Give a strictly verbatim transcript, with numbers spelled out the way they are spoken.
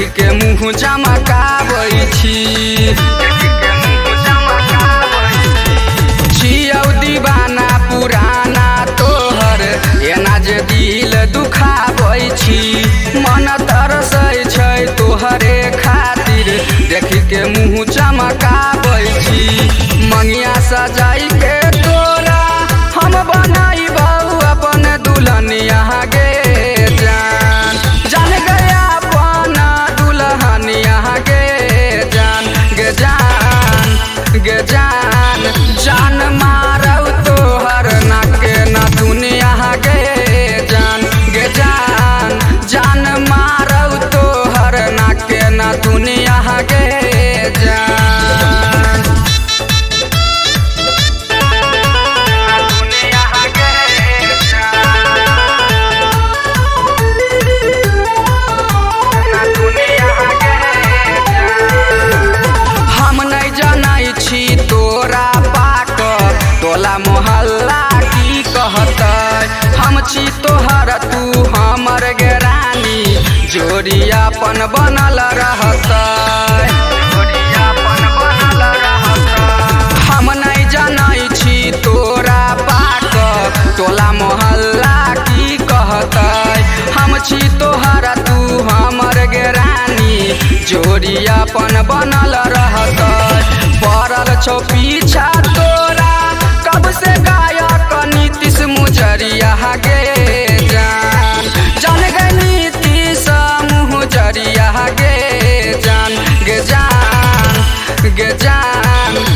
देखी के मुँह चमकाबै छी छियौ दीवाना पुराना तोहर एना जे दिल दुखाबै छी मन तरसै छै तोहरे खातिर देखी के मुँह चमकाबै छी मंगिया सजाई के तोरा हम बनाइबौ अपन दुल्हनिया गे जान जान गया अपन दुल्हनिया गे जान गे जान गे जान जान मारौ तोहर नाके ना दुनिया गे जान गे जान जान मारौ तोहर नाके ना दुनिया गे जान तोरा पाक टोला मोहल्ला की कहतै हम छी तोहर तू हमर गे रानी जोड़ी अपन बनल रहतै हम नहीं जानै छी तोरा पाक टोला मोहल्ला की कहतै हम छी तोहर तू हमर गे रानी जोड़ी अपन बनल रहतै पड़ल छौ पीछा तोरा कब से गायक नीतीश मुजरिया गे जान जान गे नीतीश मुजरिया गे जान गे जान गे जान